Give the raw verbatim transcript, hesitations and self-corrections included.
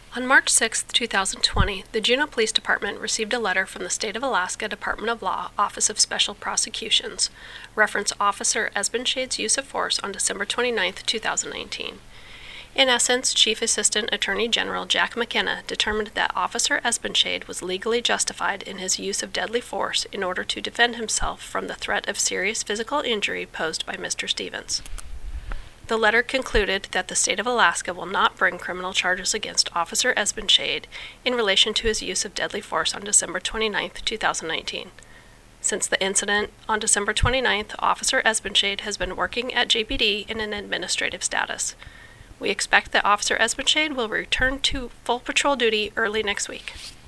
On March sixth, two thousand twenty, the Juneau Police Department received a letter from the State of Alaska Department of Law, Office of Special Prosecutions, reference Officer Esben Shade's use of force on December twenty-ninth, two thousand nineteen. In essence, Chief Assistant Attorney General Jack McKenna determined that Officer Esben Shade was legally justified in his use of deadly force in order to defend himself from the threat of serious physical injury posed by Mister Stevens. The letter concluded that the state of Alaska will not bring criminal charges against Officer Esben Shade in relation to his use of deadly force on December twenty-ninth, two thousand nineteen. Since the incident on December twenty-ninth, Officer Esben Shade has been working at J P D in an administrative status. We expect that Officer Esben Shade will return to full patrol duty early next week.